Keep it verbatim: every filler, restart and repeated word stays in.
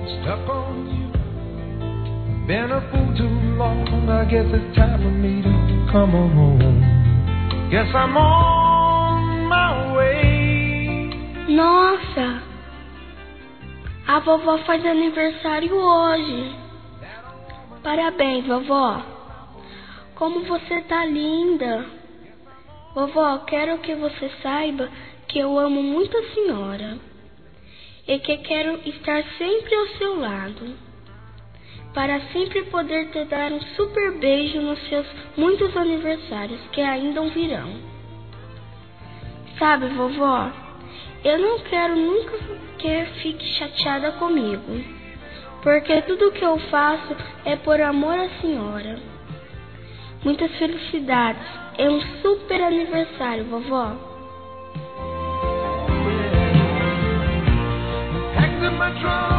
stuck on you. Been a fool too long, I guess it's time for me to come on home. Guess I'm on my way. Nossa, a vovó faz aniversário hoje. Parabéns, vovó. Como você tá linda. Vovó, quero que você saiba que eu amo muito a senhora e que quero estar sempre ao seu lado, para sempre poder te dar um super beijo nos seus muitos aniversários que ainda virão. Sabe, vovó, eu não quero nunca que fique chateada comigo, porque tudo que eu faço é por amor à senhora. Muitas felicidades. É um super aniversário, vovó. Packed up my trunk.